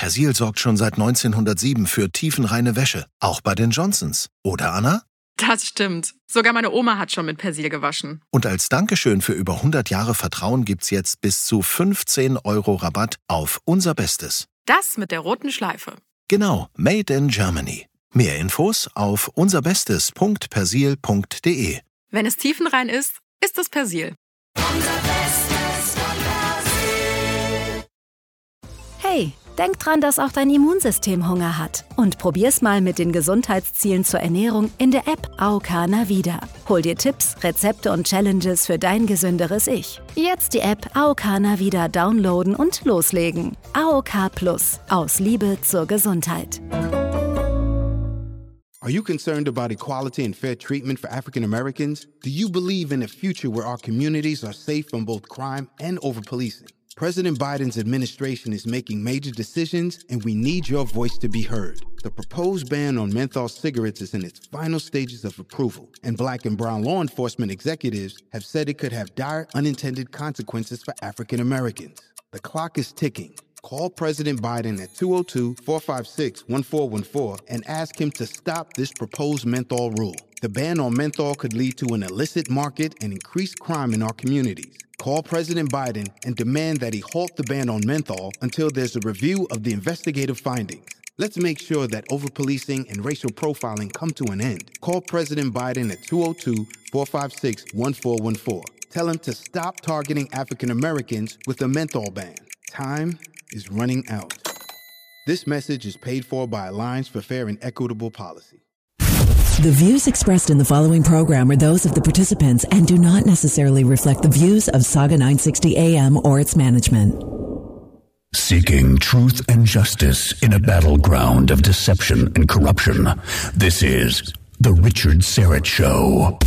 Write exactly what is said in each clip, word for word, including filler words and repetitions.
Persil sorgt schon seit neunzehnhundertsieben für tiefenreine Wäsche, auch bei den Johnsons. Oder, Anna? Das stimmt. Sogar meine Oma hat schon mit Persil gewaschen. Und als Dankeschön für über hundert Jahre Vertrauen gibt's jetzt bis zu fünfzehn Euro Rabatt auf unser Bestes. Das mit der roten Schleife. Genau, made in Germany. Mehr Infos auf unserbestes punkt persil punkt de. Wenn es tiefenrein ist, ist es Persil. Hey, denk dran, dass auch dein Immunsystem Hunger hat. Und probier's mal mit den Gesundheitszielen zur Ernährung in der App A O K Navida. Hol dir Tipps, Rezepte und Challenges für dein gesünderes Ich. Jetzt die App A O K Navida downloaden und loslegen. A O K Plus. Aus Liebe zur Gesundheit. Are you concerned about equality and fair treatment for African Americans? Do you believe in a future where our communities are safe from both crime and over-policing? President Biden's administration is making major decisions, and we need your voice to be heard. The proposed ban on menthol cigarettes is in its final stages of approval, and Black and brown law enforcement executives have said it could have dire unintended consequences for African Americans. The clock is ticking. Call President Biden at two oh two, four five six, one four one four and ask him to stop this proposed menthol rule. The ban on menthol could lead to an illicit market and increased crime in our communities. Call President Biden and demand that he halt the ban on menthol until there's a review of the investigative findings. Let's make sure that over-policing and racial profiling come to an end. Call President Biden at two oh two, four five six, one four one four. Tell him to stop targeting African Americans with a menthol ban. Time is running out. This message is paid for by Alliance for Fair and Equitable Policy. The views expressed in the following program are those of the participants and do not necessarily reflect the views of Saga nine sixty A M or its management. Seeking truth and justice in a battleground of deception and corruption. This is The Richard Syrett Show.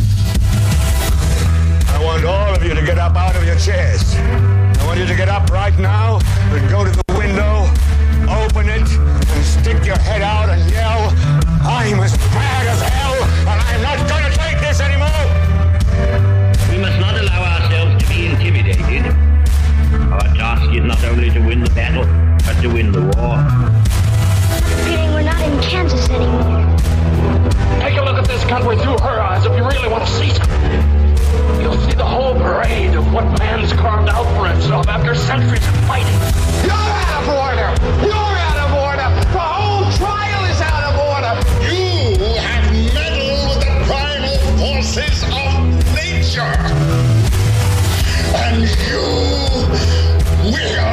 I want all of you to get up out of your chairs. I want you to get up right now and go to the window, open it, and stick your head out and yell, I'm as mad as hell, and I'm not going to take this anymore! We must not allow ourselves to be intimidated. Our task is not only to win the battle, but to win the war. Feeling we're not in Kansas anymore. Take a look at this country through her eyes if you really want to see something. You'll see the whole parade of what man's carved out for himself after centuries of fighting. You're out of order! You're out of order! The whole trial is out of order! You have meddled with the primal forces of nature! And you will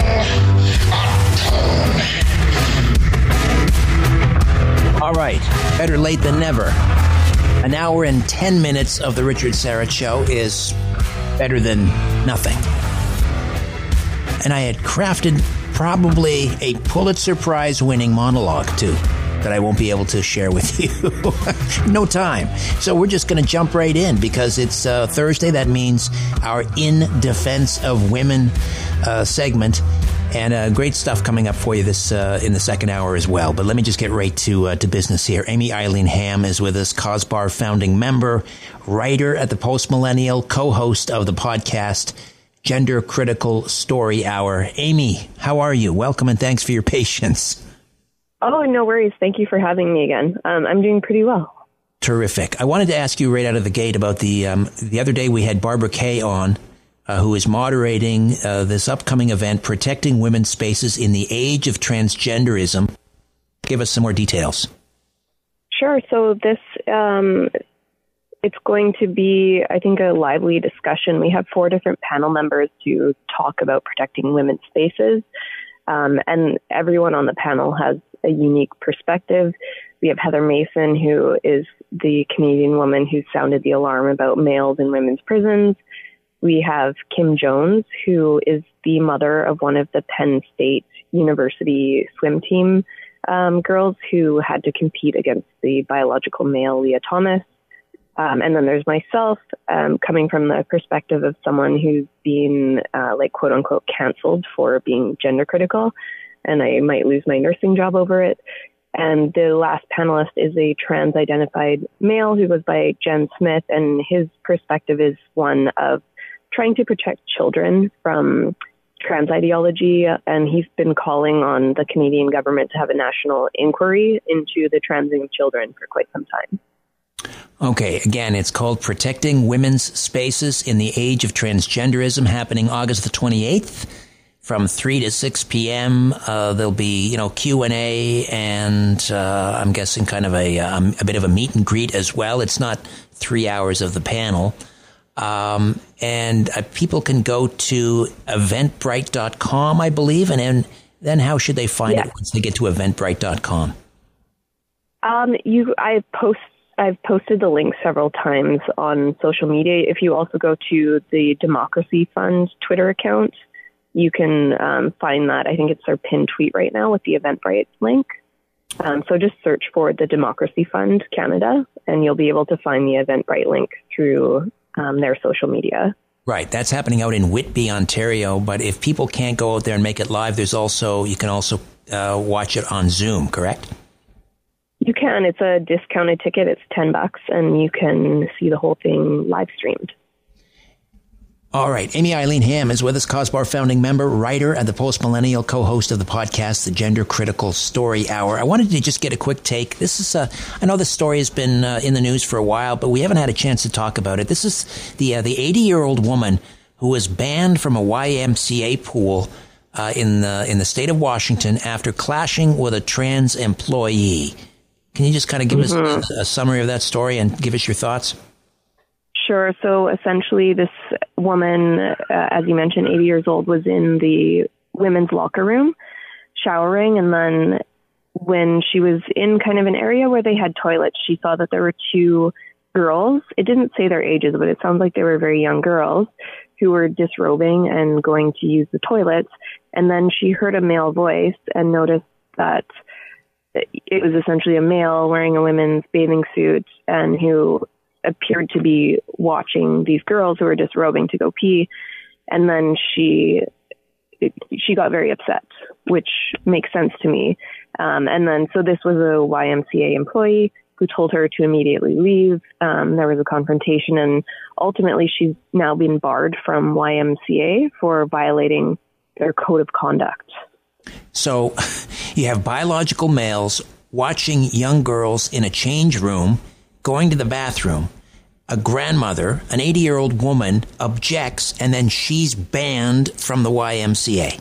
atone. All right, better late than never. An hour and ten minutes of the Richard Syrett Show is better than nothing. And I had crafted probably a Pulitzer Prize winning monologue, too, that I won't be able to share with you. No time. So we're just going to jump right in because it's uh, Thursday. That means our In Defense of Women uh, segment. And uh, great stuff coming up for you this uh, in the second hour as well. But let me just get right to uh, to business here. Amy Eileen Ham is with us, COSBAR founding member, writer at the Post Millennial, co-host of the podcast Gender Critical Story Hour. Amy, how are you? Welcome and thanks for your patience. Oh, no worries. Thank you for having me again. Um, I'm doing pretty well. Terrific. I wanted to ask you right out of the gate about the um, the other day we had Barbara Kay on, Uh, who is moderating uh, this upcoming event, Protecting Women's Spaces in the Age of Transgenderism. Give us some more details. Sure. So this, um, it's going to be, I think, a lively discussion. We have four different panel members to talk about protecting women's spaces. Um, and everyone on the panel has a unique perspective. We have Heather Mason, who is the Canadian woman who sounded the alarm about males in women's prisons. We have Kim Jones, who is the mother of one of the Penn State University swim team um, girls who had to compete against the biological male Leah Thomas. Um, and then there's myself, um, coming from the perspective of someone who's been, uh, like, quote unquote, canceled for being gender critical, and I might lose my nursing job over it. And the last panelist is a trans-identified male who goes by Jen Smith, and his perspective is one of trying to protect children from trans ideology, and he's been calling on the Canadian government to have a national inquiry into the transing of children for quite some time. Okay, again, it's called Protecting Women's Spaces in the Age of Transgenderism, happening August the twenty-eighth from three to six p.m. Uh, there'll be, you know, Q and A and uh, I'm guessing kind of a, um, a bit of a meet and greet as well. It's not three hours of the panel. Um, and uh, people can go to eventbrite dot com, I believe, and then, then how should they find yeah. it once they get to eventbrite dot com? Um, you, I post, I've posted the link several times on social media. If you also go to the Democracy Fund Twitter account, you can um, find that. I think it's their pinned tweet right now with the Eventbrite link. Um, so just search for the Democracy Fund Canada, and you'll be able to find the Eventbrite link through um, their social media. Right. That's happening out in Whitby, Ontario. But if people can't go out there and make it live, there's also, you can also uh, watch it on Zoom, correct? You can. It's a discounted ticket. It's ten bucks, and you can see the whole thing live streamed. All right. Amy Eileen Ham is with us, CAWSBAR founding member, writer, and the post-millennial co-host of the podcast, The Gender Critical Story Hour. I wanted to just get a quick take. This is, uh, I know this story has been uh, in the news for a while, but we haven't had a chance to talk about it. This is the uh, the eighty-year-old woman who was banned from a Y M C A pool uh, in the in the state of Washington after clashing with a trans employee. Can you just kind of give mm-hmm. us a, a summary of that story and give us your thoughts? Sure. So essentially, this woman, uh, as you mentioned, eighty years old, was in the women's locker room showering. And then when she was in kind of an area where they had toilets, she saw that there were two girls. It didn't say their ages, but it sounds like they were very young girls who were disrobing and going to use the toilets. And then she heard a male voice and noticed that it was essentially a male wearing a women's bathing suit and who appeared to be watching these girls who were disrobing to go pee. And then she she got very upset, which makes sense to me. Um, and then, so this was a Y M C A employee who told her to immediately leave. Um, there was a confrontation, and ultimately she's now been barred from Y M C A for violating their code of conduct. So you have biological males watching young girls in a change room, going to the bathroom. A grandmother, an eighty-year-old woman, objects, and then she's banned from the Y M C A.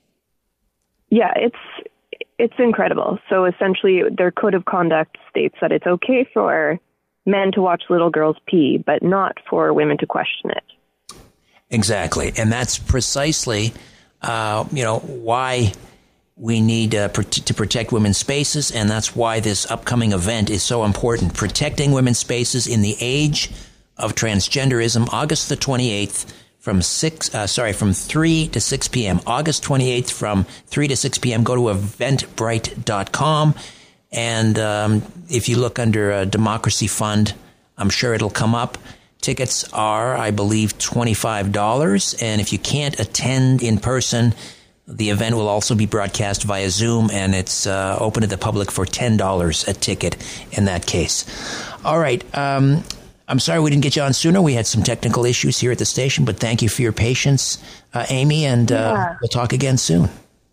Yeah, it's it's incredible. So essentially, their code of conduct states that it's okay for men to watch little girls pee, but not for women to question it. Exactly, and that's precisely, uh, you know, why we need uh, pr- to protect women's spaces, and that's why this upcoming event is so important. Protecting women's spaces in the age of transgenderism, August the twenty-eighth, from six. Uh, sorry, from three to six p.m. August twenty-eighth, from three to six p.m. Go to eventbrite dot com, and um, if you look under uh, Democracy Fund, I'm sure it'll come up. Tickets are, I believe, twenty-five dollars, and if you can't attend in person, the event will also be broadcast via Zoom, and it's uh, open to the public for ten dollars a ticket in that case. All right. Um, I'm sorry we didn't get you on sooner. We had some technical issues here at the station, but thank you for your patience, uh, Amy, and uh, yeah. we'll talk again soon.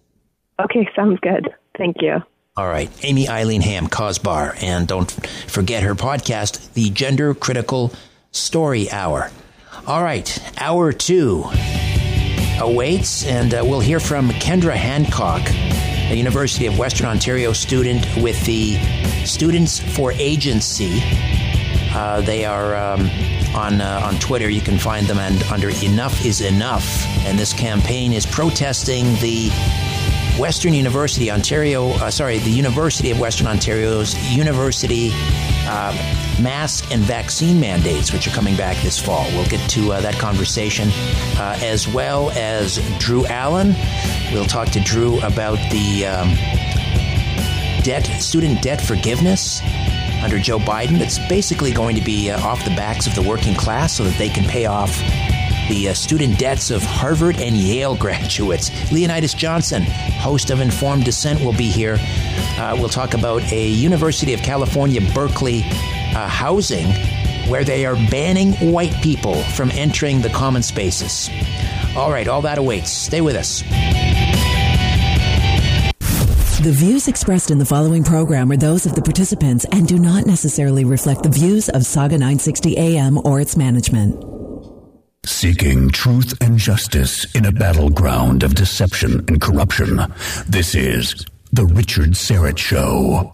Okay, sounds good. Thank you. All right. Amy Eileen Ham, CAWSBAR, and don't forget her podcast, The Gender Critical Story Hour. All right. Hour two awaits, and uh, we'll hear from Kendra Hancock, a University of Western Ontario student with the Students for Agency. Uh, they are um, on uh, on Twitter. You can find them and under Enough is Enough. And this campaign is protesting the Western University Ontario, uh, sorry, the University of Western Ontario's university uh, mask and vaccine mandates, which are coming back this fall. We'll get to uh, that conversation, uh, as well as Drew Allen. We'll talk to Drew about the um, debt, student debt forgiveness under Joe Biden. It's basically going to be uh, off the backs of the working class so that they can pay off the uh, student debts of Harvard and Yale graduates. Leonidas Johnson, host of Informed Dissent, will be here. Uh, we'll talk about a University of California, Berkeley uh, housing where they are banning white people from entering the common spaces. All right, all that awaits. Stay with us. The views expressed in the following program are those of the participants and do not necessarily reflect the views of Saga nine sixty A M or its management. Seeking truth and justice in a battleground of deception and corruption. This is The Richard Syrett Show.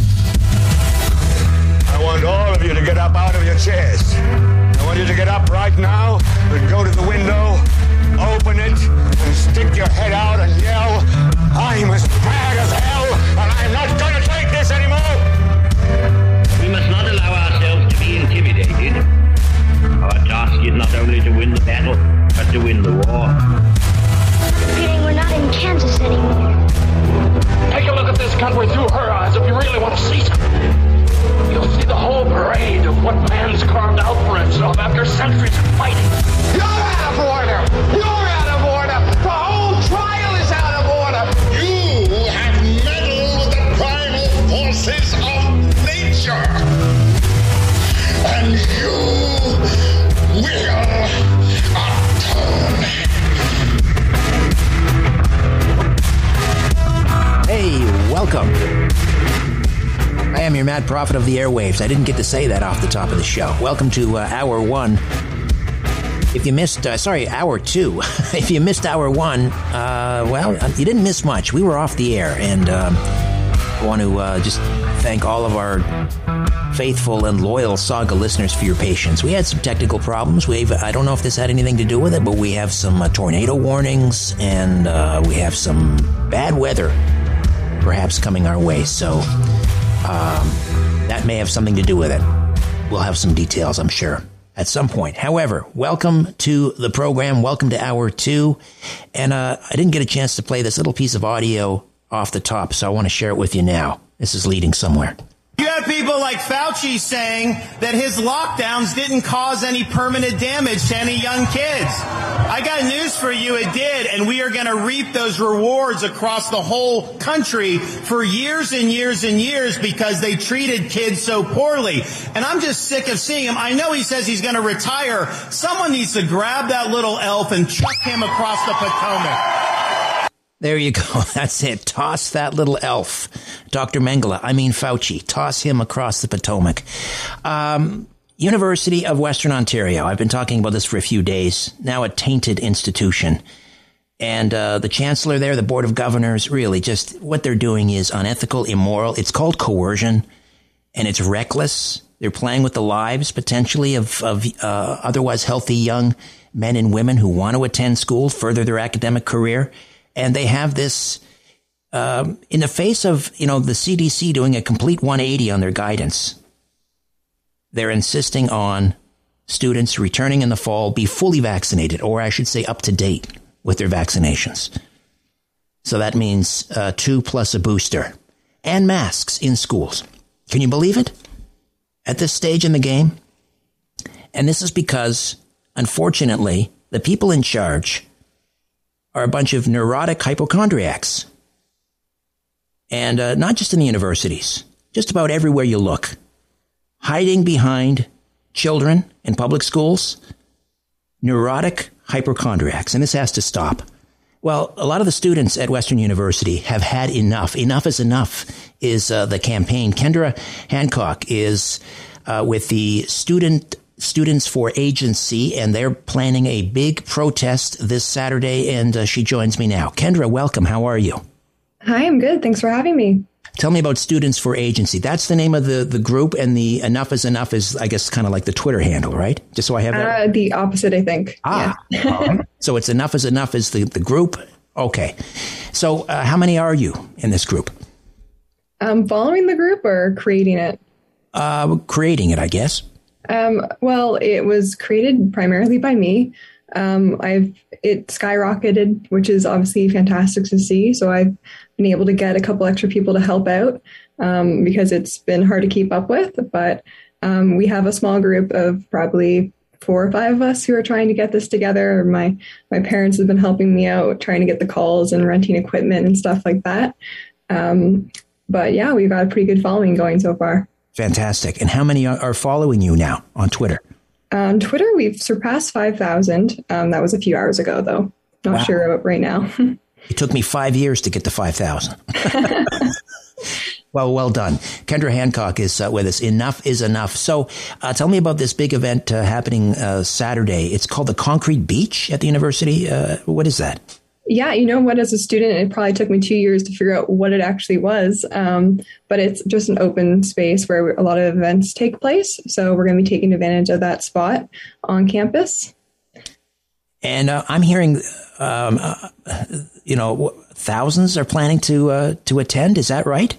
I want all of you to get up out of your chairs. I want you to get up right now and go to the window, open it, and stick your head out and yell, I'm as mad as hell, and I'm not going to take this anymore! We must not allow ourselves to be intimidated. Our task is not only to win the battle, but to win the war. Feeling we're not in Kansas anymore. Take a look at this country through her eyes if you really want to see something. You'll see the whole parade of what man's carved out for himself after centuries of fighting. You're out of order! You're out of order! The whole trial is out of order! You have meddled with the primal forces of nature! And you will atone. Hey, welcome. I am your mad prophet of the airwaves. I didn't get to say that off the top of the show. Welcome to uh, hour one. If you missed, uh, sorry, hour two. If you missed hour one, uh, well, you didn't miss much. We were off the air, and um, I want to uh, just thank all of our faithful and loyal Saga listeners for your patience. We had some technical problems. We've, I don't know if this had anything to do with it, but we have some uh, tornado warnings, and uh, we have some bad weather perhaps coming our way. So um, that may have something to do with it. We'll have some details, I'm sure, at some point. However, welcome to the program. Welcome to hour two. And uh, I didn't get a chance to play this little piece of audio off the top, so I want to share it with you now. This is leading somewhere. You have people like Fauci saying that his lockdowns didn't cause any permanent damage to any young kids. I got news for you, it did, and we are going to reap those rewards across the whole country for years and years and years because they treated kids so poorly. And I'm just sick of seeing him. I know he says he's going to retire. Someone needs to grab that little elf and chuck him across the Potomac. There you go. That's it. Toss that little elf. Doctor Mengele, I mean Fauci. Toss him across the Potomac. Um, University of Western Ontario. I've been talking about this for a few days. Now a tainted institution. And uh, the chancellor there, the Board of Governors, really just what they're doing is unethical, immoral. It's called coercion, and it's reckless. They're playing with the lives, potentially, of, of uh, otherwise healthy young men and women who want to attend school, further their academic career. And they have this, um, in the face of, you know, the C D C doing a complete one eighty on their guidance. They're insisting on students returning in the fall be fully vaccinated, or I should say up to date with their vaccinations. So that means uh, two plus a booster and masks in schools. Can you believe it? At this stage in the game? And this is because, unfortunately, the people in charge are a bunch of neurotic hypochondriacs. And uh, not just in the universities, just about everywhere you look. Hiding behind children in public schools, neurotic hypochondriacs. And this has to stop. Well, a lot of the students at Western University have had enough. Enough is enough is uh, the campaign. Kendra Hancock is uh, with the student Students for Agency, and they're planning a big protest this Saturday, and uh, she joins me now. Kendra, welcome. How are you? Hi, I'm good. Thanks for having me. Tell me about Students for Agency. That's the name of the, the group, and the Enough is Enough is, I guess, kind of like the Twitter handle, right? Just so I have that. Uh, the opposite, I think. Ah, yeah. So it's Enough is Enough is the, the group? Okay. So uh, how many are you in this group? Um, following the group or creating it? Uh, creating it, I guess. Um, well, it was created primarily by me. Um, I've it skyrocketed, which is obviously fantastic to see. So I've been able to get a couple extra people to help out um, because it's been hard to keep up with. But um, we have a small group of probably four or five of us who are trying to get this together. My my parents have been helping me out, trying to get the calls and renting equipment and stuff like that. Um, but yeah, we've got a pretty good following going so far. Fantastic. And how many are following you now on Twitter? On Twitter, we've surpassed five thousand. Um, that was a few hours ago, though. Not Wow. sure about right now. It took me five years to get to five thousand. Well, well done. Kendra Hancock is uh, with us. Enough is enough. So uh, tell me about this big event uh, happening uh, Saturday. It's called the Concrete Beach at the university. Uh, what is that? Yeah, you know what? As a student, it probably took me two years to figure out what it actually was. Um, but it's just an open space where a lot of events take place. So we're going to be taking advantage of that spot on campus. And uh, I'm hearing, um, uh, you know, thousands are planning to uh, to attend. Is that right?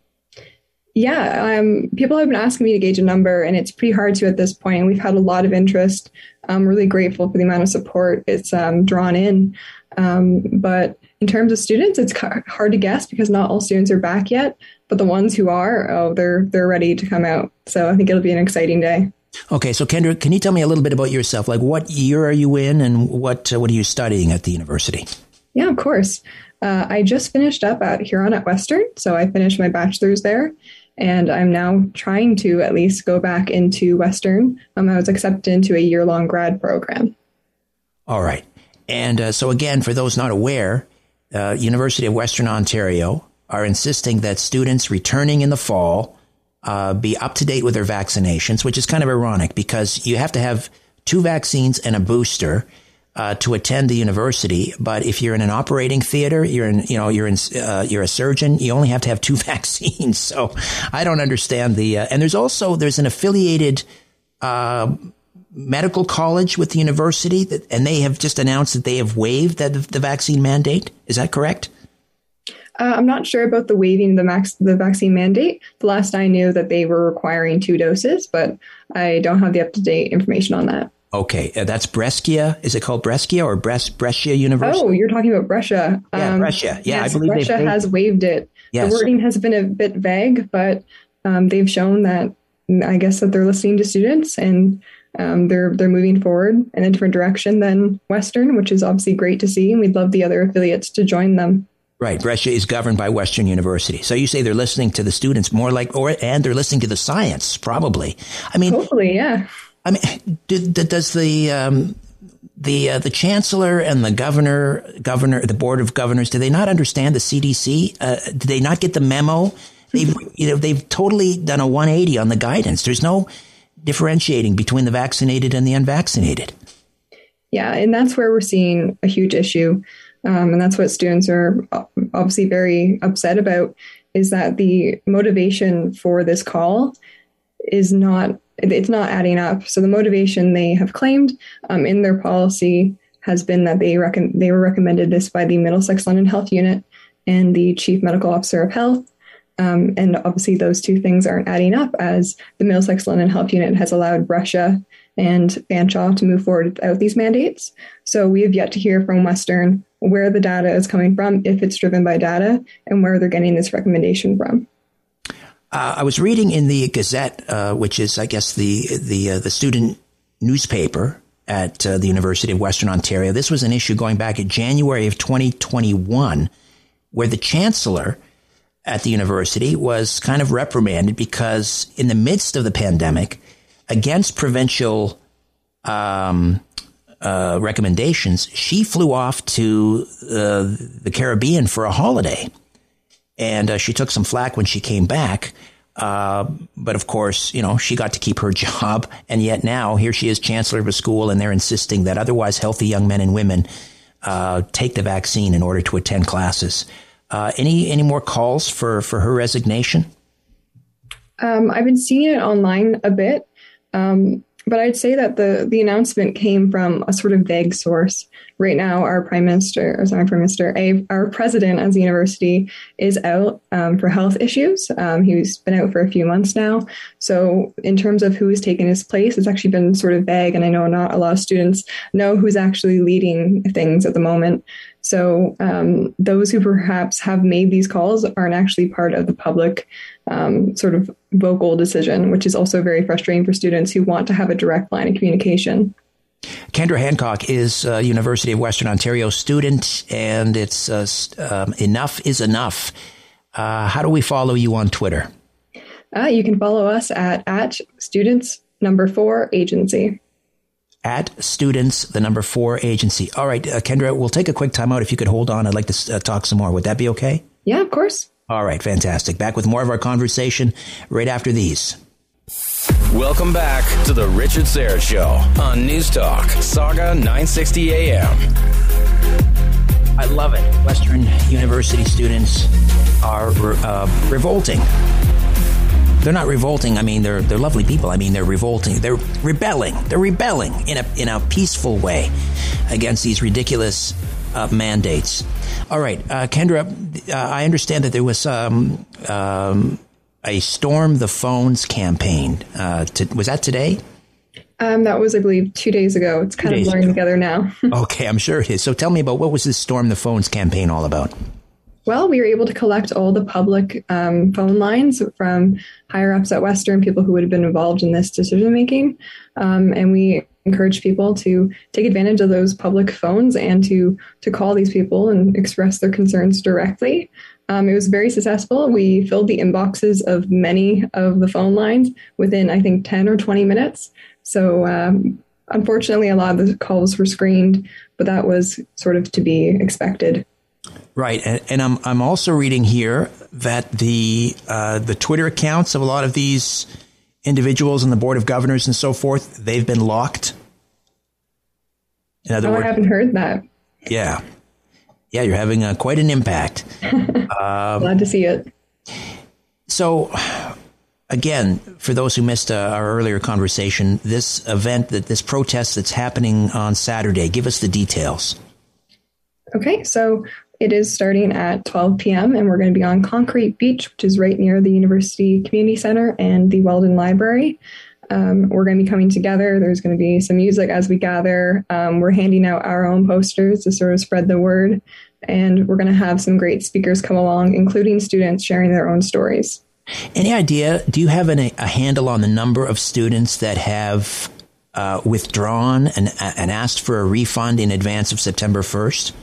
Yeah, um, people have been asking me to gauge a number, and it's pretty hard to at this point. We've had a lot of interest. I'm really grateful for the amount of support it's um, drawn in. Um, but in terms of students, it's hard to guess because not all students are back yet. But the ones who are, oh, they're they're ready to come out. So I think it'll be an exciting day. Okay, so Kendra, can you tell me a little bit about yourself? Like, what year are you in, and what uh, what are you studying at the university? Yeah, of course. Uh, I just finished up at Huron at Western, so I finished my bachelor's there. And I'm now trying to at least go back into Western. Um, I was accepted into a year-long grad program. All right. And uh, so again, for those not aware, uh, University of Western Ontario are insisting that students returning in the fall uh, be up to date with their vaccinations, which is kind of ironic because you have to have two vaccines and a booster uh, to attend the university. But if you're in an operating theater, you're in, you know, you're in, uh, you're a surgeon, you only have to have two vaccines. So I don't understand the, uh, and there's also, there's an affiliated, uh, medical college with the university that, and they have just announced that they have waived the, the vaccine mandate. Is that correct? Uh, I'm not sure about the waiving the max, the vaccine mandate. The last I knew that they were requiring two doses, but I don't have the up-to-date information on that. Okay, uh, that's Brescia. Is it called Brescia or Bres- Brescia University? Oh, you're talking about Brescia. Yeah, um, Brescia. Yeah, yes, I believe Brescia waived. has waived it. Yes. The wording has been a bit vague, but um, they've shown that I guess that they're listening to students and um, they're they're moving forward in a different direction than Western, which is obviously great to see. And we'd love the other affiliates to join them. Right. Brescia is governed by Western University. So you say they're listening to the students more like, or, and they're listening to the science, probably. I mean, hopefully, yeah. I mean, do, does the, um, the, uh, the chancellor and the governor, governor, the board of governors, do they not understand the C D C? Uh, do they not get the memo? They've, you know, they've totally done a one eighty on the guidance. There's no differentiating between the vaccinated and the unvaccinated. Yeah. And that's where we're seeing a huge issue. Um, and that's what students are obviously very upset about, is that the motivation for this call is not, it's not adding up. So the motivation they have claimed um, in their policy has been that they reckon they were recommended this by the Middlesex London Health Unit and the Chief Medical Officer of Health. Um, and obviously those two things aren't adding up, as the Middlesex London Health Unit has allowed Brescia and Fanshawe to move forward without these mandates. So we have yet to hear from Western where the data is coming from, if it's driven by data, and where they're getting this recommendation from. Uh, I was reading in the Gazette, uh, which is, I guess, the the uh, the student newspaper at uh, the University of Western Ontario. This was an issue going back in January of twenty twenty-one, where the chancellor at the university was kind of reprimanded because in the midst of the pandemic, against provincial um, uh, recommendations, she flew off to uh, the Caribbean for a holiday. And uh, she took some flack when she came back. Uh, but of course, you know, she got to keep her job. And yet now here she is, chancellor of a school, and they're insisting that otherwise healthy young men and women uh, take the vaccine in order to attend classes. Uh, any any more calls for, for her resignation? Um, I've been seeing it online a bit, um, but I'd say that the, the announcement came from a sort of vague source. Right now, our prime minister, or sorry, prime minister, a, our president as a university is out um, for health issues. Um, he's been out for a few months now. So in terms of who is taking his place, it's actually been sort of vague. And I know not a lot of students know who's actually leading things at the moment. So um, those who perhaps have made these calls aren't actually part of the public um, sort of vocal decision, which is also very frustrating for students who want to have a direct line of communication. Kendra Hancock is a University of Western Ontario student, and it's uh, um, Enough is Enough. Uh, how do we follow you on Twitter? Uh, you can follow us at, at students number four agency. at students, the number four agency. All right, uh, Kendra, we'll take a quick time out. If you could hold on, I'd like to uh, talk some more. Would that be okay? Yeah, of course. All right, fantastic. Back with more of our conversation right after these. Welcome back to the Richard Syrett Show on News Talk, Saga nine sixty A M. I love it. Western University students are uh, revolting. They're not revolting. I mean, they're they're lovely people. I mean, they're revolting. They're rebelling. They're rebelling in a in a peaceful way against these ridiculous uh, mandates. All right, uh, Kendra, uh, I understand that there was um, um, a Storm the Phones campaign. Uh, to, was that today? Um, that was, I believe, two days ago. It's kind of blurring together now. Okay, I'm sure it is. So tell me about what was this Storm the Phones campaign all about? Well, we were able to collect all the public um, phone lines from higher ups at Western, people who would have been involved in this decision making. Um, and we encourage people to take advantage of those public phones and to to call these people and express their concerns directly. Um, it was very successful. We filled the inboxes of many of the phone lines within, I think, ten or twenty minutes. So um, unfortunately, a lot of the calls were screened, but that was sort of to be expected. Right, and, and I'm I'm also reading here that the uh, the Twitter accounts of a lot of these individuals and the Board of Governors and so forth, they've been locked. In other oh, words, I haven't heard that. Yeah, yeah, you're having uh, quite an impact. um, Glad to see it. So, again, for those who missed uh, our earlier conversation, this event, that this protest that's happening on Saturday, give us the details. Okay, so it is starting at twelve p.m. and we're going to be on Concrete Beach, which is right near the University Community Center and the Weldon Library. Um, we're going to be coming together. There's going to be some music as we gather. Um, we're handing out our own posters to sort of spread the word. And we're going to have some great speakers come along, including students sharing their own stories. Any idea, do you have an, a handle on the number of students that have uh, withdrawn and, and asked for a refund in advance of September first?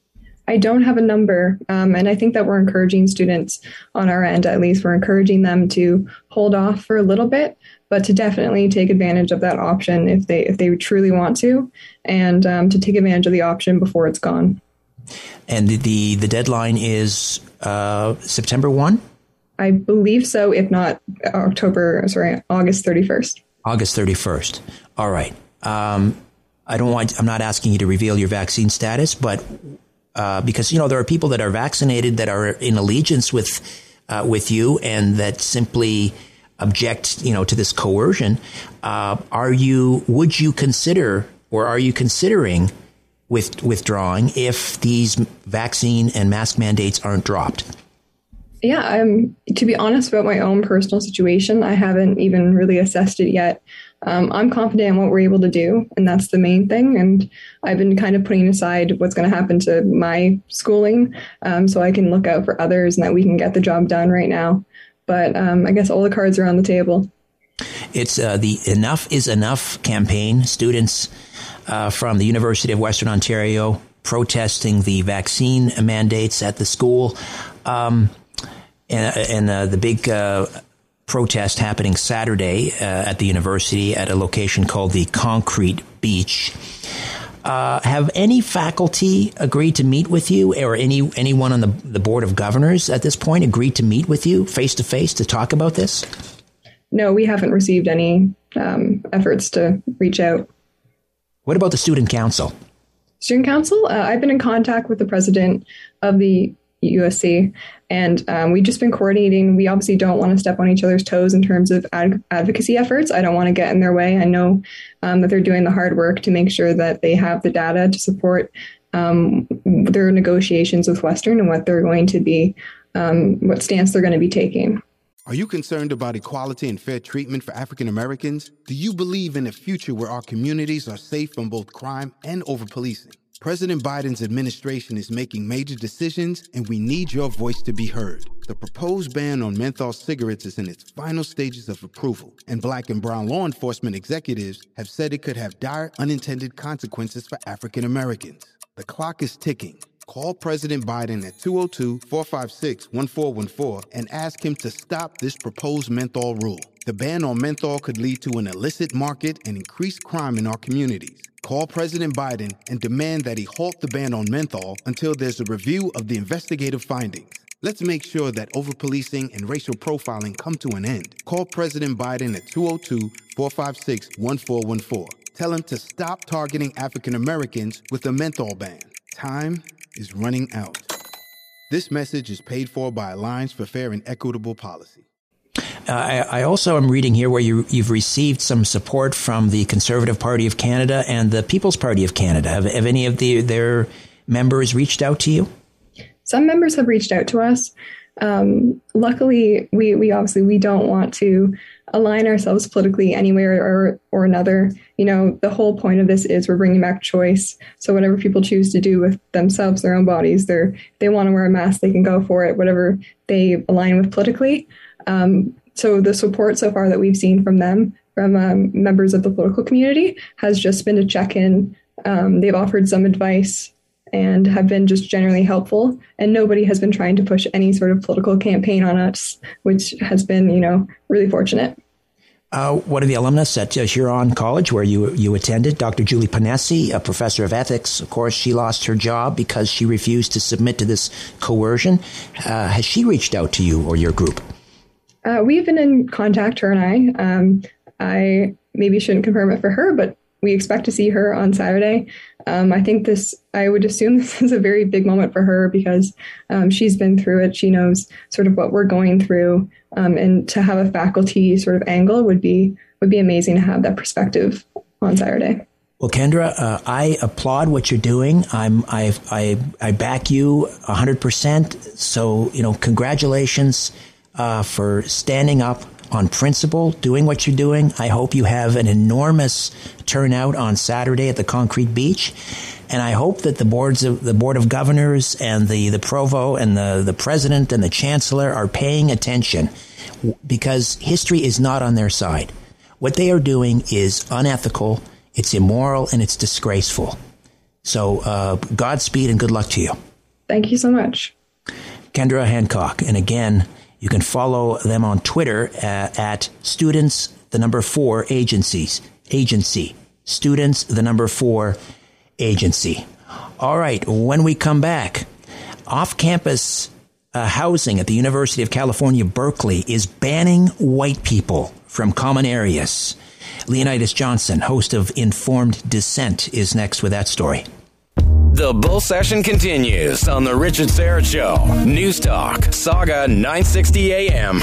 I don't have a number, um, and I think that we're encouraging students on our end, at least, we're encouraging them to hold off for a little bit, but to definitely take advantage of that option if they if they truly want to, and um, to take advantage of the option before it's gone. And the the, the deadline is uh, September first? I believe so, if not October, sorry, August thirty-first. August thirty-first. All right. Um, I don't want, I'm not asking you to reveal your vaccine status, but Uh, because, you know, there are people that are vaccinated that are in allegiance with uh, with you and that simply object, you know, to this coercion. Uh, are you would you consider or are you considering with withdrawing if these vaccine and mask mandates aren't dropped? Yeah, I'm, to be honest about my own personal situation, I haven't even really assessed it yet. Um, I'm confident in what we're able to do, and that's the main thing. And I've been kind of putting aside what's going to happen to my schooling um, so I can look out for others and that we can get the job done right now. But um, I guess all the cards are on the table. It's uh, the Enough is Enough campaign. Students uh, from the University of Western Ontario protesting the vaccine mandates at the school. Um, and and uh, the big uh, protest happening Saturday uh, at the university at a location called the Concrete Beach. Uh, have any faculty agreed to meet with you, or any anyone on the, the Board of Governors at this point agreed to meet with you face-to-face to talk about this? No, we haven't received any um, efforts to reach out. What about the Student Council? Student Council? Uh, I've been in contact with the president of the U S C, and um, we've just been coordinating. We obviously don't want to step on each other's toes in terms of ad- advocacy efforts. I don't want to get in their way. I know um, that they're doing the hard work to make sure that they have the data to support um, their negotiations with Western and what they're going to be, um, what stance they're going to be taking. Are you concerned about equality and fair treatment for African Americans? Do you believe in a future where our communities are safe from both crime and over-policing? President Biden's administration is making major decisions, and we need your voice to be heard. The proposed ban on menthol cigarettes is in its final stages of approval, and Black and brown law enforcement executives have said it could have dire unintended consequences for African Americans. The clock is ticking. Call President Biden at two oh two, four five six, one four one four and ask him to stop this proposed menthol rule. The ban on menthol could lead to an illicit market and increased crime in our communities. Call President Biden and demand that he halt the ban on menthol until there's a review of the investigative findings. Let's make sure that over-policing and racial profiling come to an end. Call President Biden at two oh two, four five six, one four one four. Tell him to stop targeting African Americans with a menthol ban. Time is running out. This message is paid for by Alliance for Fair and Equitable Policy. Uh, I, I also am reading here where you, you've received some support from the Conservative Party of Canada and the People's Party of Canada. Have, have any of the, their members reached out to you? Some members have reached out to us. Um, luckily, we, we obviously we don't want to align ourselves politically anywhere or, or another. You know, the whole point of this is we're bringing back choice. So whatever people choose to do with themselves, their own bodies, they're, they want to wear a mask, they can go for it, whatever they align with politically. Um, so the support so far that we've seen from them, from um, members of the political community, has just been to check in. Um, they've offered some advice and have been just generally helpful. And nobody has been trying to push any sort of political campaign on us, which has been, you know, really fortunate. Uh, one of the alumnus at uh, Huron College, where you you attended, Doctor Julie Ponesse, a professor of ethics, of course, she lost her job because she refused to submit to this coercion. Uh, has she reached out to you or your group? Uh, we've been in contact, her and I. Um, I maybe shouldn't confirm it for her, but we expect to see her on Saturday. Um, I think this, I would assume this is a very big moment for her because um, she's been through it. She knows sort of what we're going through. Um, and to have a faculty sort of angle would be would be amazing to have that perspective on Saturday. Well, Kendra, uh, I applaud what you're doing. I'm I I I back you one hundred percent. So, you know, congratulations uh, for standing up on principle, doing what you're doing. I hope you have an enormous turnout on Saturday at the Concrete Beach. And I hope that the boards of the Board of Governors and the, the Provost and the, the President and the Chancellor are paying attention, because history is not on their side. What they are doing is unethical, it's immoral, and it's disgraceful. So uh, Godspeed and good luck to you. Thank you so much. Kendra Hancock. And again, you can follow them on Twitter uh, at students, the number four agencies, agency, students, the number four agency. All right. When we come back, off-campus uh, housing at the University of California, Berkeley is banning white people from common areas. Leonidas Johnson, host of Informed Dissent, is next with that story. The Bull Session continues on The Richard Syrett Show. News Talk, Saga nine sixty A M.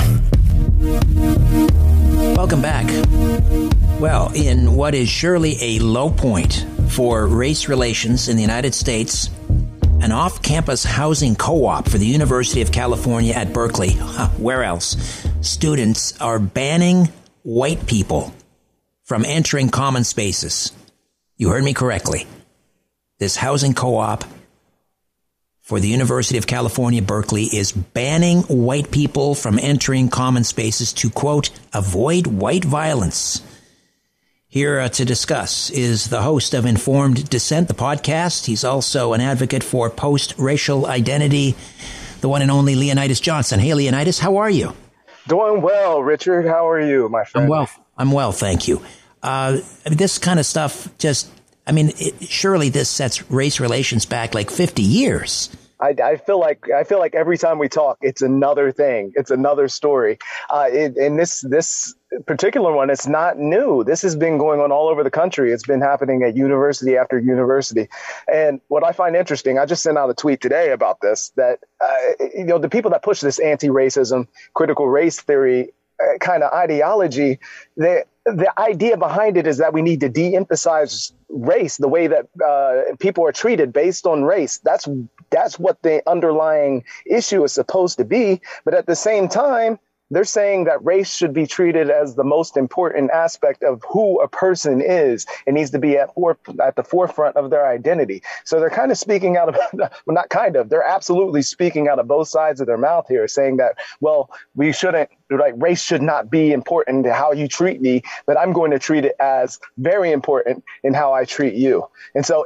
Welcome back. Well, in what is surely a low point for race relations in the United States, an off-campus housing co-op for the University of California at Berkeley, huh, where else, students are banning white people from entering common spaces. You heard me correctly. This housing co-op for the University of California, Berkeley is banning white people from entering common spaces to, quote, avoid white violence. Here uh, to discuss is the host of Informed Dissent, the podcast. He's also an advocate for post-racial identity, the one and only Leonidas Johnson. Hey, Leonidas, how are you? Doing well, Richard. How are you, my friend? I'm well. I'm well, thank you. Uh, I mean, this kind of stuff just... I mean, it, surely this sets race relations back like fifty years. I, I feel like I feel like every time we talk, it's another thing. It's another story. Uh, it, and this this particular one, it's not new. This has been going on all over the country. It's been happening at university after university. And what I find interesting, I just sent out a tweet today about this, that, uh, you know, the people that push this anti-racism, critical race theory uh, kind of ideology, they the idea behind it is that we need to de-emphasize race, the way that uh, people are treated based on race. That's that's what the underlying issue is supposed to be. But at the same time, they're saying that race should be treated as the most important aspect of who a person is. It needs to be at, for, at the forefront of their identity. So they're kind of speaking out of, well, not kind of, they're absolutely speaking out of both sides of their mouth here, saying that, well, we shouldn't, like, race should not be important to how you treat me, but I'm going to treat it as very important in how I treat you. And so it's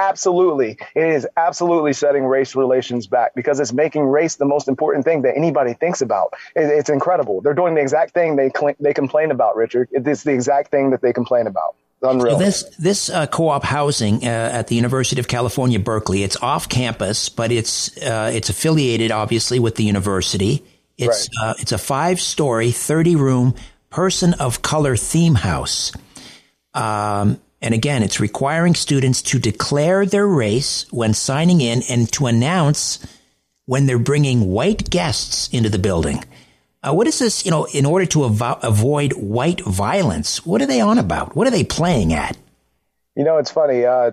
absolutely, it is absolutely setting race relations back because it's making race the most important thing that anybody thinks about. It, it's incredible. They're doing the exact thing they cl- they complain about, Richard. It's the exact thing that they complain about. Unreal. So this this uh, co-op housing uh, at the University of California, Berkeley, it's off campus, but it's uh, it's affiliated obviously with the university. It's right. uh, it's a five-story, thirty-room person of color theme house. Um, and again, it's requiring students to declare their race when signing in and to announce when they're bringing white guests into the building. Uh, what is this, you know, in order to avo- avoid white violence? What are they on about? What are they playing at? You know, it's funny. Uh,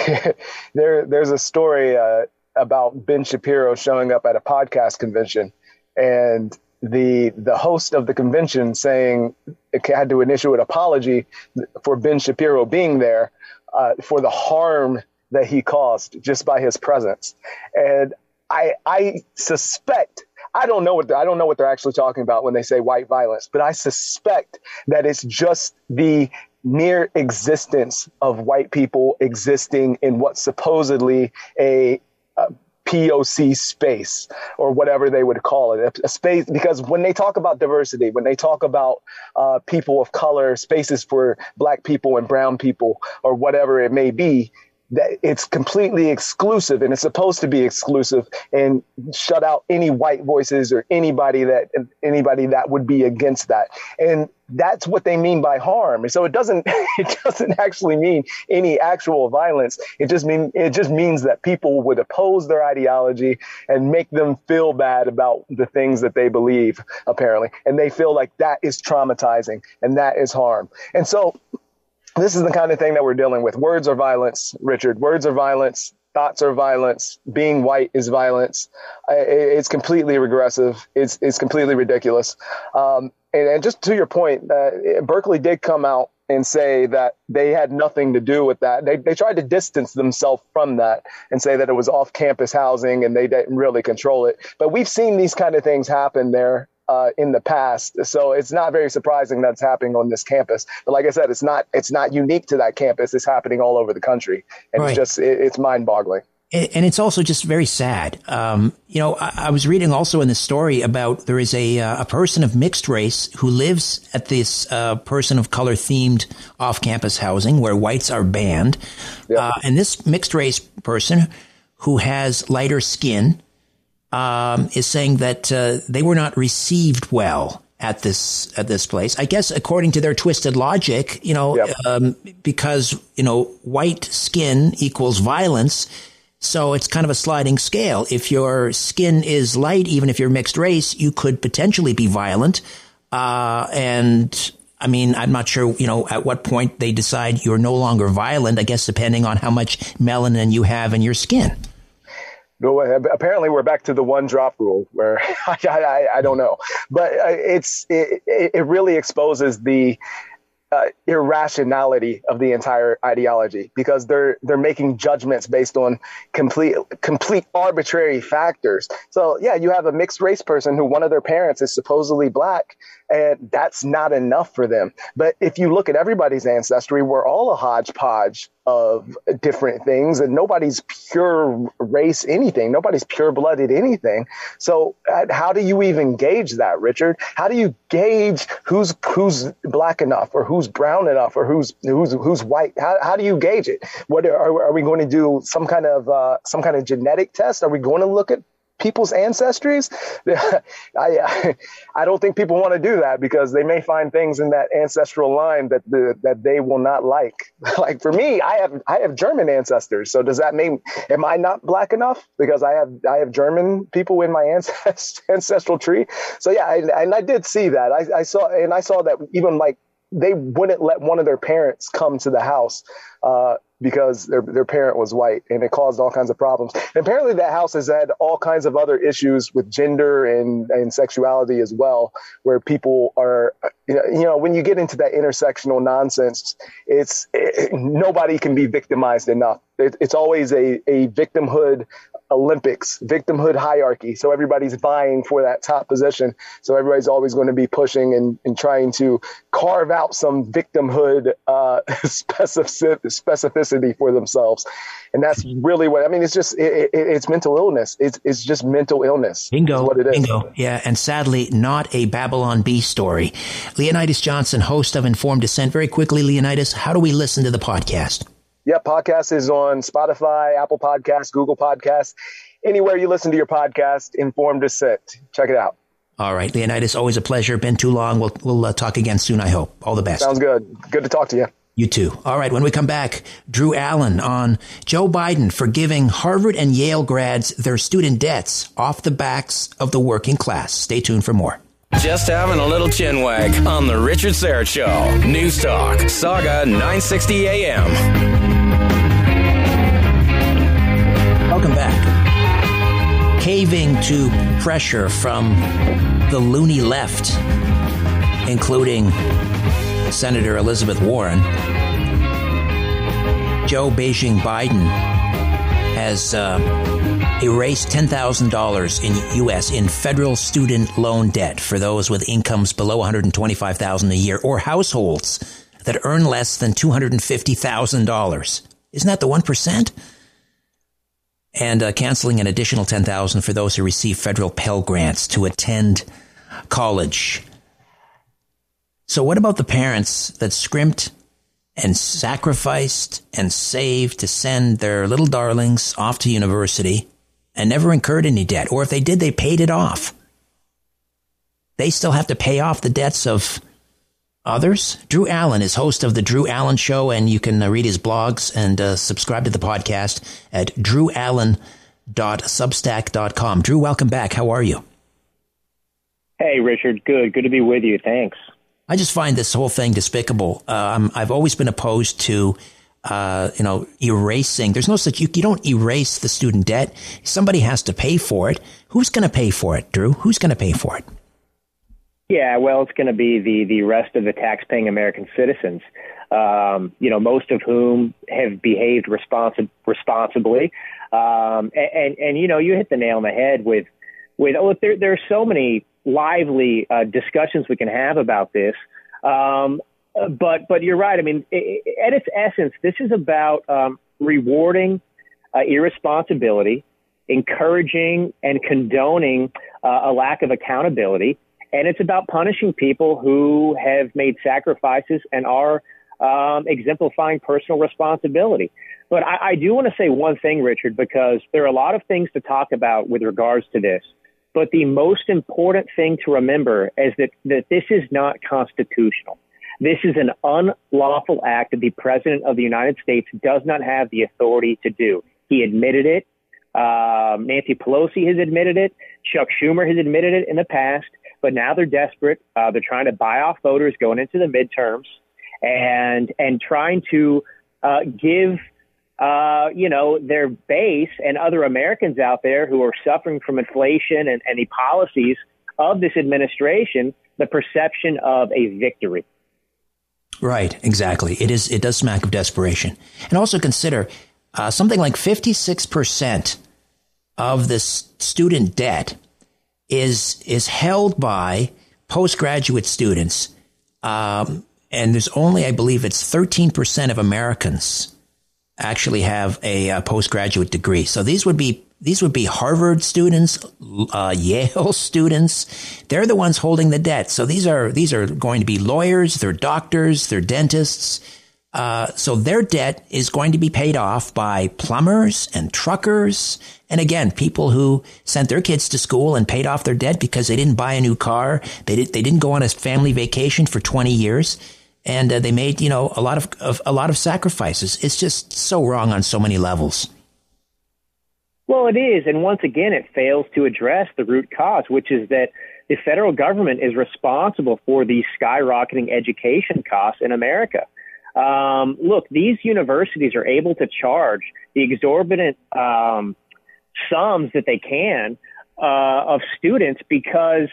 there, there's a story uh, about Ben Shapiro showing up at a podcast convention, and the the host of the convention saying it had to issue an apology for Ben Shapiro being there uh, for the harm that he caused just by his presence. And I, I suspect. I don't know what I don't know what they're actually talking about when they say white violence, but I suspect that it's just the mere existence of white people existing in what's supposedly a, a P O C space or whatever they would call it, a, a space. Because when they talk about diversity, when they talk about uh, people of color, spaces for black people and brown people or whatever it may be, that it's completely exclusive and it's supposed to be exclusive and shut out any white voices or anybody that anybody that would be against that. And that's what they mean by harm. And so it doesn't it doesn't actually mean any actual violence. It just mean it just means that people would oppose their ideology and make them feel bad about the things that they believe, apparently. And they feel like that is traumatizing and that is harm. And so this is the kind of thing that we're dealing with. Words are violence, Richard. Words are violence. Thoughts are violence. Being white is violence. It's completely regressive. It's it's completely ridiculous. Um, and, and just to your point, uh, Berkeley did come out and say that they had nothing to do with that. They they tried to distance themselves from that and say that it was off-campus housing and they didn't really control it. But we've seen these kind of things happen there Uh, in the past. So it's not very surprising that's happening on this campus. But like I said, it's not it's not unique to that campus. It's happening all over the country. And right. it's just it, it's mind boggling. And it's also just very sad. Um, you know, I, I was reading also in the story about there is a uh, a person of mixed race who lives at this uh, person of color themed off campus housing where whites are banned. Yep. Uh, and this mixed race person who has lighter skin Um, is saying that uh, they were not received well at this at this place. I guess according to their twisted logic, you know, yep. um, because you know white skin equals violence, so it's kind of a sliding scale. If your skin is light, even if you're mixed race, you could potentially be violent. Uh, and I mean, I'm not sure, you know, at what point they decide you're no longer violent. I guess depending on how much melanin you have in your skin. No, apparently we're back to the one drop rule where I, I, I don't know, but it's it, it really exposes the uh, irrationality of the entire ideology because they're they're making judgments based on complete complete arbitrary factors. So, yeah, you have a mixed race person who one of their parents is supposedly black. And that's not enough for them. But if you look at everybody's ancestry, we're all a hodgepodge of different things and nobody's pure race anything. Nobody's pure blooded anything. So how do you even gauge that, Richard? How do you gauge who's who's black enough or who's brown enough or who's who's who's white? How how do you gauge it? What are, are we going to do some kind of uh, some kind of genetic test? Are we going to look at people's ancestries? I I don't think people want to do that because they may find things in that ancestral line that the, that they will not like. Like for me, I have I have German ancestors. So does that mean am I not black enough because I have I have German people in my ancest- ancestral tree? So yeah, I, and I did see that. I, I saw and I saw that even like they wouldn't let one of their parents come to the house. Uh, because their their parent was white and it caused all kinds of problems. And apparently that house has had all kinds of other issues with gender and, and sexuality as well, where people are You know, you know, when you get into that intersectional nonsense, it's it, nobody can be victimized enough. It, it's always a, a victimhood Olympics, victimhood hierarchy. So everybody's vying for that top position. So everybody's always going to be pushing and, and trying to carve out some victimhood uh, specific, specificity for themselves. And that's really what, I mean, it's just, it, it, it's mental illness. It's it's just mental illness. Bingo. What it is. Bingo. Yeah. And sadly, not a Babylon Bee story. Leonidas Johnson, host of Informed Dissent. Very quickly, Leonidas, how do we listen to the podcast? Yeah, podcast is on Spotify, Apple Podcasts, Google Podcasts, anywhere you listen to your podcast, Informed Dissent. Check it out. All right, Leonidas, always a pleasure. Been too long. We'll, we'll uh, talk again soon, I hope. All the best. Sounds good. Good to talk to you. You too. All right, when we come back, Drew Allen on Joe Biden forgiving Harvard and Yale grads their student debts off the backs of the working class. Stay tuned for more. Just having a little chin wag on the Richard Syrett Show. News Talk, Saga nine sixty A M. Welcome back. Caving to pressure from the loony left, including Senator Elizabeth Warren, Joe Beijing Biden has uh, erased ten thousand dollars in U S in federal student loan debt for those with incomes below one hundred twenty-five thousand dollars a year or households that earn less than two hundred fifty thousand dollars. Isn't that the one percent? And uh, canceling an additional ten thousand dollars for those who receive federal Pell Grants to attend college. So what about the parents that scrimped and sacrificed and saved to send their little darlings off to university and never incurred any debt? Or if they did, they paid it off. They still have to pay off the debts of others. Drew Allen is host of The Drew Allen Show, and you can uh, read his blogs and uh, subscribe to the podcast at drew allen dot substack dot com. Drew, welcome back. How are you? Hey, Richard. Good. Good to be with you. Thanks. I just find this whole thing despicable. Um, I've always been opposed to, uh, you know, erasing. There's no such, you, you don't erase the student debt. Somebody has to pay for it. Who's going to pay for it, Drew? Who's going to pay for it? Yeah, well, it's going to be the, the rest of the tax-paying American citizens, um, you know, most of whom have behaved responsi- responsibly. Um, and, and, and, you know, you hit the nail on the head with, with look, there, there are so many lively uh, discussions we can have about this. Um, but but you're right. I mean, it, at its essence, this is about um, rewarding uh, irresponsibility, encouraging and condoning uh, a lack of accountability. And it's about punishing people who have made sacrifices and are um, exemplifying personal responsibility. But I, I do want to say one thing, Richard, because there are a lot of things to talk about with regards to this. But the most important thing to remember is that, that this is not constitutional. This is an unlawful act that the President of the United States does not have the authority to do. He admitted it. Um, Nancy Pelosi has admitted it. Chuck Schumer has admitted it in the past. But now they're desperate. Uh, they're trying to buy off voters going into the midterms and and trying to uh, give, uh, you know, their base and other Americans out there who are suffering from inflation and, and the policies of this administration the perception of a victory. Right, exactly. It is. It does smack of desperation. And also consider uh, something like fifty-six percent of this student debt is is held by postgraduate students, um, and there's only, I believe, it's thirteen percent of Americans actually have a, a postgraduate degree. So these would be these would be Harvard students, uh, Yale students. They're the ones holding the debt. So these are these are going to be lawyers, they're doctors, they're dentists. Uh, so their debt is going to be paid off by plumbers and truckers. And again, people who sent their kids to school and paid off their debt because they didn't buy a new car. They did, they didn't go on a family vacation for twenty years. And uh, they made, you know, a lot of, of a lot of sacrifices. It's just so wrong on so many levels. Well, it is. And once again, it fails to address the root cause, which is that the federal government is responsible for the skyrocketing education costs in America. Um, look, these universities are able to charge the exorbitant um, sums that they can uh, of students because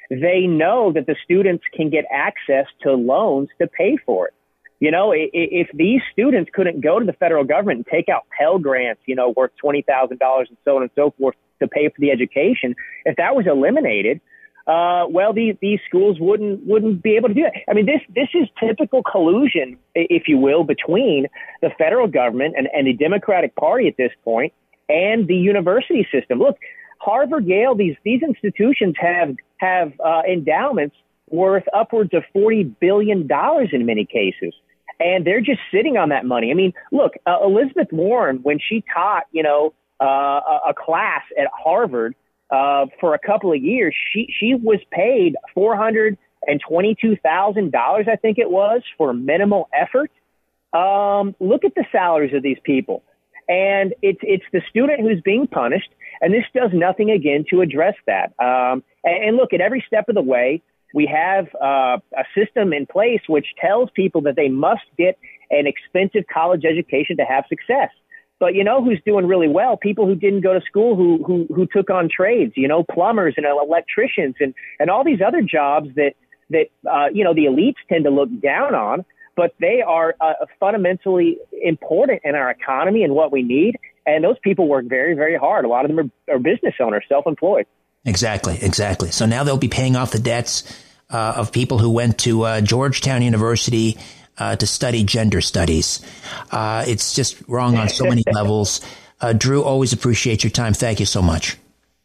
they know that the students can get access to loans to pay for it. You know, if these students couldn't go to the federal government and take out Pell Grants, you know, worth twenty thousand dollars and so on and so forth to pay for the education, if that was eliminated, uh, well, these, these schools wouldn't wouldn't be able to do that. I mean, this this is typical collusion, if you will, between the federal government and, and the Democratic Party at this point and the university system. Look, Harvard, Yale, these these institutions have have uh, endowments worth upwards of forty billion dollars in many cases. And they're just sitting on that money. I mean, look, uh, Elizabeth Warren, when she taught, you know, uh, a, a class at Harvard uh, for a couple of years, she, she was paid four hundred twenty-two thousand dollars, I think it was, for minimal effort. Um, look at the salaries of these people. And it's, it's the student who's being punished. And this does nothing, again, to address that. Um, and, and look, at every step of the way, we have uh, a system in place which tells people that they must get an expensive college education to have success. But you know who's doing really well? People who didn't go to school, who who, who took on trades, you know, plumbers and electricians and, and all these other jobs that, that uh, you know, the elites tend to look down on. But they are uh, fundamentally important in our economy and what we need. And those people work very, very hard. A lot of them are, are business owners, self-employed. Exactly, exactly. So now they'll be paying off the debts uh, of people who went to uh, Georgetown University uh, to study gender studies. Uh, it's just wrong on so many levels. Uh, Drew, always appreciate your time. Thank you so much.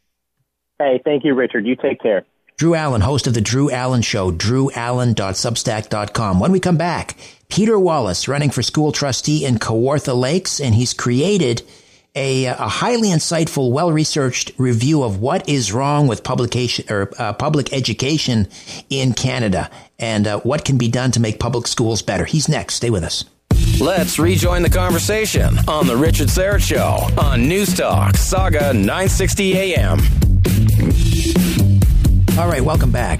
Hey, thank you, Richard. You take care. Drew Allen, host of The Drew Allen Show, drew allen dot substack dot com. When we come back, Peter Wallace, running for school trustee in Kawartha Lakes, and he's created A, a highly insightful, well-researched review of what is wrong with publication or uh, public education in Canada and uh, what can be done to make public schools better. He's next. Stay with us. Let's rejoin the conversation on The Richard Syrett Show on News Talk, Saga nine sixty A M. All right, welcome back.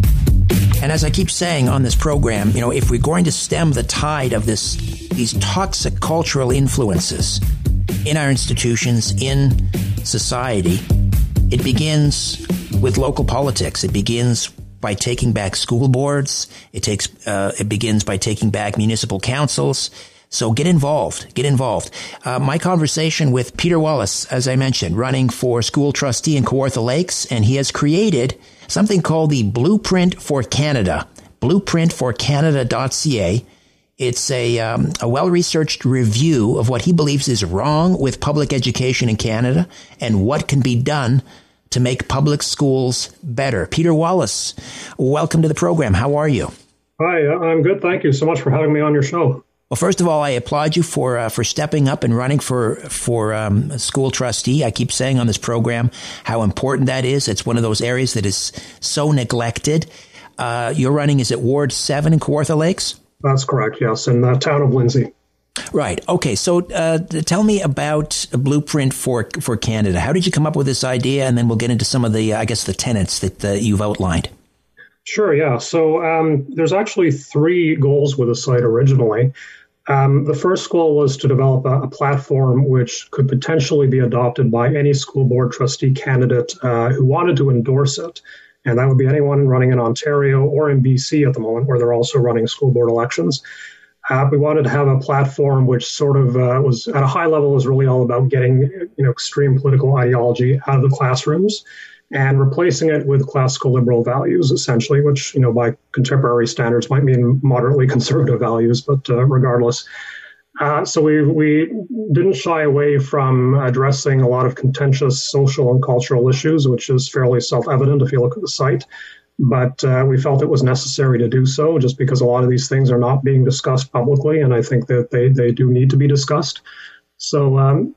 And as I keep saying on this program, you know, if we're going to stem the tide of this, these toxic cultural influences in our institutions, in society, it begins with local politics. It begins by taking back school boards. It takes, uh, it begins by taking back municipal councils. So get involved, get involved. Uh, my conversation with Peter Wallace, as I mentioned, running for school trustee in Kawartha Lakes, and he has created something called the Blueprint for Canada, blueprint for canada dot c a. It's a, um, a well-researched review of what he believes is wrong with public education in Canada and what can be done to make public schools better. Peter Wallace, welcome to the program. How are you? Hi, I'm good. Thank you so much for having me on your show. Well, first of all, I applaud you for uh, for stepping up and running for for um, school trustee. I keep saying on this program how important that is. It's one of those areas that is so neglected. Uh, you're running, is it Ward seven in Kawartha Lakes? That's correct, yes, in the town of Lindsay. Right. Okay. So uh, tell me about a Blueprint for for Canada. How did you come up with this idea? And then we'll get into some of the, I guess, the tenets that uh, you've outlined. Sure, yeah. So um, there's actually three goals with the site originally. Um, the first goal was to develop a, a platform which could potentially be adopted by any school board trustee candidate uh, who wanted to endorse it. And that would be anyone running in Ontario or in B C at the moment, where they're also running school board elections. Uh, we wanted to have a platform which sort of uh, was at a high level was really all about getting, you know, extreme political ideology out of the classrooms and replacing it with classical liberal values, essentially, which, you know, by contemporary standards might mean moderately conservative values, but uh, regardless. Uh, so we we didn't shy away from addressing a lot of contentious social and cultural issues, which is fairly self-evident if you look at the site. But uh, we felt it was necessary to do so just because a lot of these things are not being discussed publicly, and I think that they, they do need to be discussed. So um,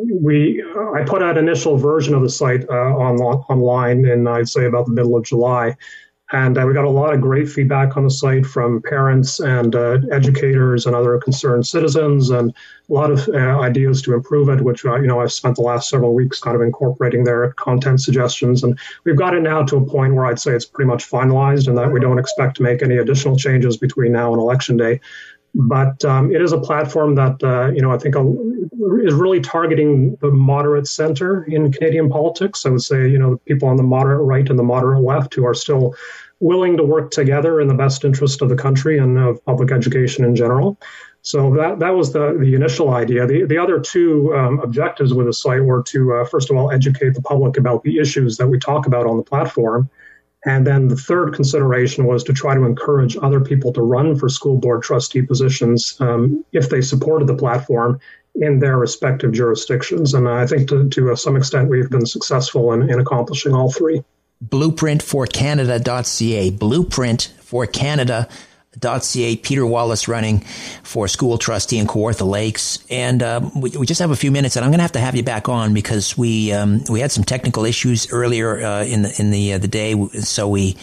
we I put out an initial version of the site uh, on, online in, I'd say, about the middle of July. And uh, we got a lot of great feedback on the site from parents and uh, educators and other concerned citizens, and a lot of uh, ideas to improve it, which, uh, you know, I've spent the last several weeks kind of incorporating their content suggestions. And we've got it now to a point where I'd say it's pretty much finalized and that we don't expect to make any additional changes between now and Election Day. But um, it is a platform that, uh, you know, I think is really targeting the moderate center in Canadian politics. I would say, you know, the people on the moderate right and the moderate left who are still willing to work together in the best interest of the country and of public education in general. So that that was the, the initial idea. The, the other two um, objectives with the site were to, uh, first of all, educate the public about the issues that we talk about on the platform. And then the third consideration was to try to encourage other people to run for school board trustee positions um, if they supported the platform in their respective jurisdictions. And I think to, to some extent we've been successful in, in accomplishing all three. blueprint for canada dot c a, blueprint for canada dot c a. Peter Wallace running for school trustee in Kawartha Lakes. And um, we, we just have a few minutes, and I'm going to have to have you back on because we um, we had some technical issues earlier uh, in the in the uh, the day. So we,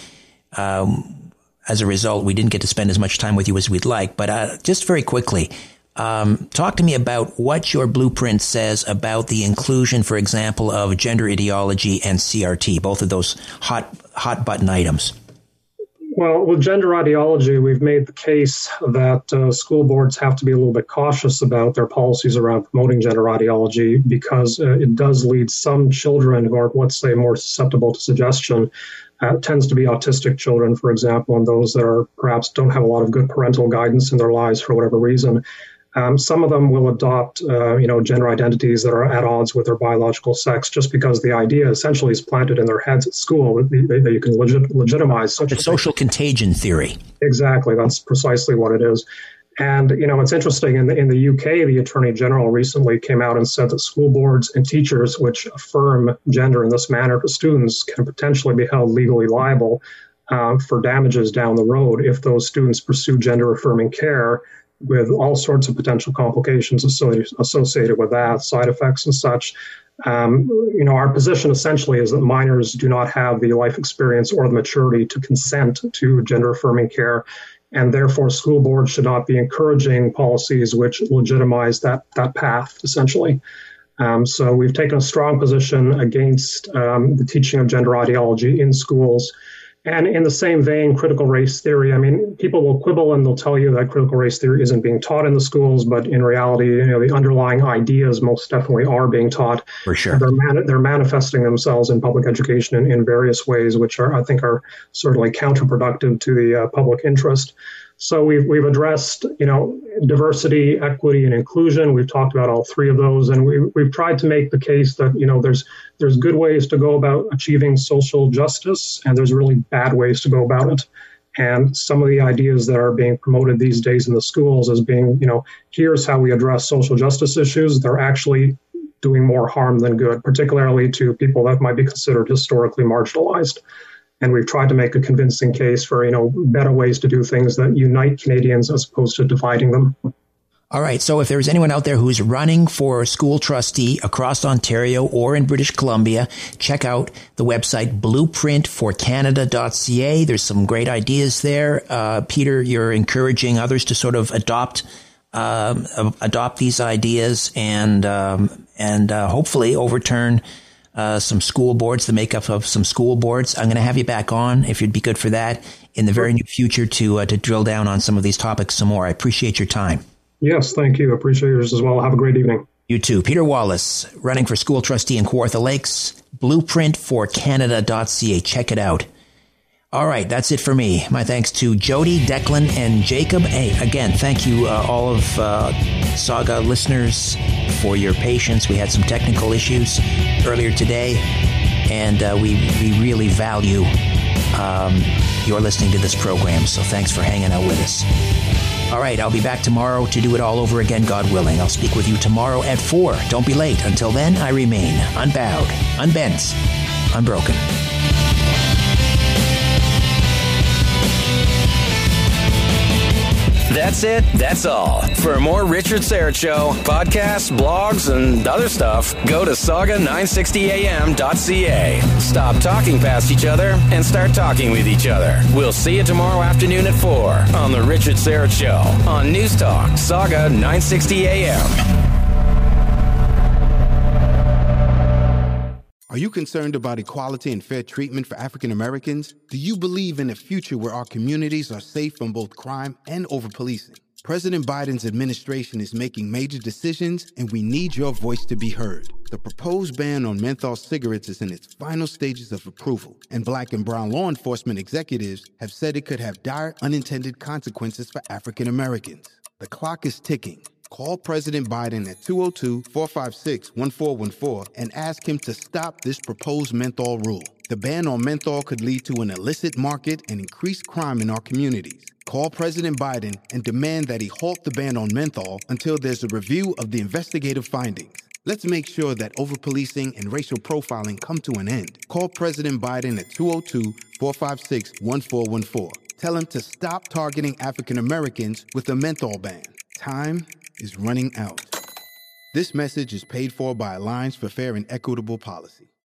um, as a result, we didn't get to spend as much time with you as we'd like. But uh, just very quickly, um, talk to me about what your blueprint says about the inclusion, for example, of gender ideology and C R T, both of those hot hot button items. Well, with gender ideology, we've made the case that uh, school boards have to be a little bit cautious about their policies around promoting gender ideology because uh, it does lead some children who are, let's say, more susceptible to suggestion. Uh, tends to be autistic children, for example, and those that are perhaps don't have a lot of good parental guidance in their lives for whatever reason. Um, some of them will adopt, uh, you know, gender identities that are at odds with their biological sex, just because the idea essentially is planted in their heads at school that, that you can legit, legitimize such a social contagion theory. Exactly, that's precisely what it is. And you know, it's interesting. In the in the U K, the Attorney General recently came out and said that school boards and teachers which affirm gender in this manner to students can potentially be held legally liable uh, for damages down the road if those students pursue gender affirming care, with all sorts of potential complications associated with that, side effects and such. Um, you know, our position essentially is that minors do not have the life experience or the maturity to consent to gender-affirming care, and therefore school boards should not be encouraging policies which legitimize that, that path, essentially. Um, so we've taken a strong position against um, the teaching of gender ideology in schools. And in the same vein, critical race theory, I mean, people will quibble and they'll tell you that critical race theory isn't being taught in the schools, but in reality, you know, the underlying ideas most definitely are being taught. For sure. They're, man- they're manifesting themselves in public education in, in various ways, which are, I think, are certainly counterproductive to the uh, public interest. So we've we've addressed, you know, diversity, equity, and inclusion. We've talked about all three of those, and we we've tried to make the case that, you know, there's there's good ways to go about achieving social justice, and there's really bad ways to go about it. And some of the ideas that are being promoted these days in the schools as being, you know, here's how we address social justice issues, they're actually doing more harm than good, particularly to people that might be considered historically marginalized. And we've tried to make a convincing case for, you know, better ways to do things that unite Canadians as opposed to dividing them. All right. So if there's anyone out there who's running for school trustee across Ontario or in British Columbia, check out the website blueprint for canada dot c a. There's some great ideas there. Uh, Peter, you're encouraging others to sort of adopt um, adopt these ideas and um, and uh, hopefully overturn Uh, some school boards, the makeup of some school boards. I'm going to have you back on, if you'd be good for that, in the very near future to uh, to drill down on some of these topics some more. I appreciate your time. Yes, thank you. I appreciate yours as well. Have a great evening. You too. Peter Wallace, running for school trustee in Kawartha Lakes, blueprint for canada dot c a. Check it out. All right, that's it for me. My thanks to Jody, Declan, and Jacob. Hey, again, thank you, uh, all of uh, Saga listeners, for your patience. We had some technical issues earlier today, and uh, we, we really value um, your listening to this program, so thanks for hanging out with us. All right, I'll be back tomorrow to do it all over again, God willing. I'll speak with you tomorrow at four. Don't be late. Until then, I remain unbowed, unbent, unbroken. That's it. That's all. For more Richard Syrett Show, podcasts, blogs, and other stuff, go to saga nine sixty a m dot c a. Stop talking past each other and start talking with each other. We'll see you tomorrow afternoon at four on The Richard Syrett Show on News Talk, Saga nine sixty a m. Are you concerned about equality and fair treatment for African Americans? Do you believe in a future where our communities are safe from both crime and over-policing? President Biden's administration is making major decisions, and we need your voice to be heard. The proposed ban on menthol cigarettes is in its final stages of approval, and black and brown law enforcement executives have said it could have dire unintended consequences for African Americans. The clock is ticking. Call President Biden at two oh two, four five six, one four one four and ask him to stop this proposed menthol rule. The ban on menthol could lead to an illicit market and increased crime in our communities. Call President Biden and demand that he halt the ban on menthol until there's a review of the investigative findings. Let's make sure that over-policing and racial profiling come to an end. Call President Biden at two oh two, four five six, one four one four. Tell him to stop targeting African Americans with a menthol ban. Time is running out. This message is paid for by Alliance for Fair and Equitable Policy.